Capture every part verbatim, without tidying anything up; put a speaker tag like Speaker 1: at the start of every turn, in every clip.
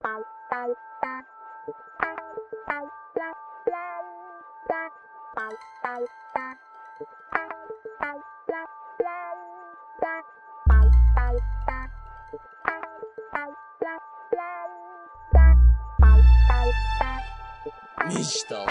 Speaker 1: Мечтал.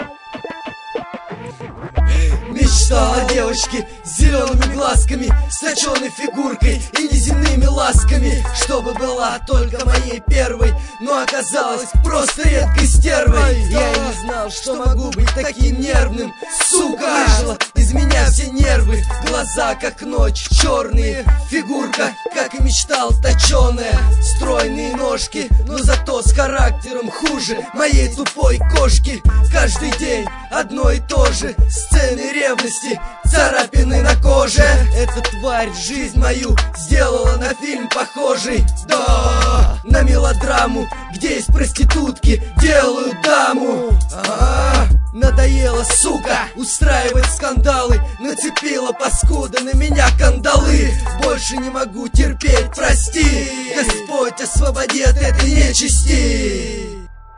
Speaker 1: Мечтал о девочке с зелеными глазками, с точеной фигуркой и неземными ласками, чтобы была только моей первой, но оказалась просто редкой стервой. Я и не знал, что могу быть таким нервным. Сука, выжила из меня все нервы. Глаза как ночь, черные, фигурка, как и мечтал, точеная. Стройные ножки, но зато с характером хуже моей тупой кошки. Каждый день одно и то же, сцены ревности, царапины на коже. Эта тварь жизнь мою сделала на фильм похожий. Да, на мелодраму, где из проститутки делают даму. А-а-а. Надоело, сука, устраивать скандалы. Нацепила паскуда на меня кандалы. Больше не могу терпеть, прости. Господь освободи от этой нечисти.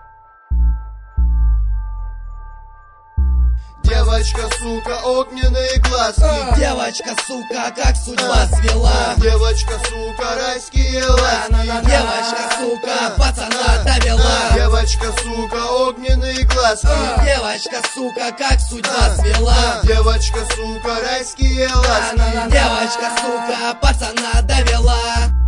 Speaker 2: Девочка, сука, огненные глазки.
Speaker 1: а, Девочка, сука, как судьба свела.
Speaker 2: Девочка, сука, райские ласки.
Speaker 1: Девочка, сука, пацана довела.
Speaker 2: Девочка, сука, огненные глазки.
Speaker 1: а, Девочка, сука, как судьба свела.
Speaker 2: Девочка, сука, райские ласки.
Speaker 1: Девочка, сука, пацана довела.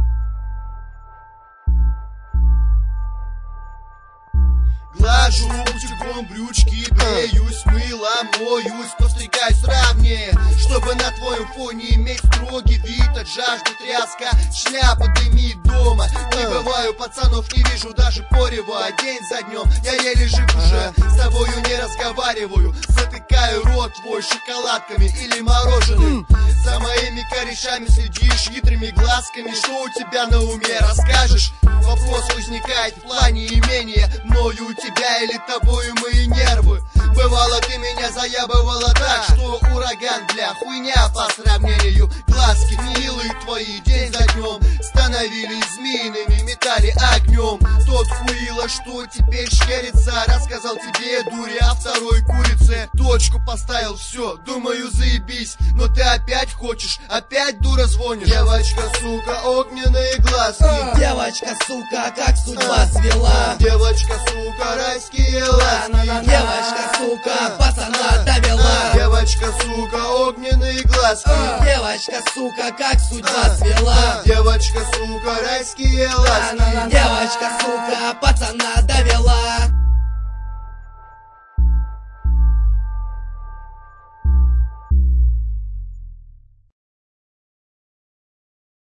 Speaker 2: Глажу утюгом брючки, бреюсь, мылом моюсь, постригаюсь равнее, чтобы на твоем фоне иметь строгий вид. От жажды тряска, шляпа дымит дома. Не бываю, пацанов не вижу, даже порева. День за днем, я еле жив уже. С тобою не разговариваю, затыкаю рот твой шоколадками или мороженым. За моими корешами следишь хитрыми глазками. Что у тебя на уме, расскажешь? Вопрос возникает в плане имения. Мною у тебя или тобою мои нервы. Бывало, ты меня заябывала так, что ураган, бля, хуйня по сравнению. Глазки милые твои день за днем становились змеиными, метали огнем. Тот хуила, что теперь шкерится, рассказал тебе, дуря, второй курице. Точку поставил, все, думаю, заебись. Но ты опять хочешь, опять дура звонишь. Девочка, сука, огненные глазки.
Speaker 1: Девочка, сука, как судьба свела.
Speaker 2: Девочка, сука, райские ласки.
Speaker 1: Девочка, сука, пацана довела.
Speaker 2: Девочка, сука, огненные глазки.
Speaker 1: Девочка, сука, как судьба свела.
Speaker 2: Девочка, сука, райские ласки.
Speaker 1: Девочка, сука, пацана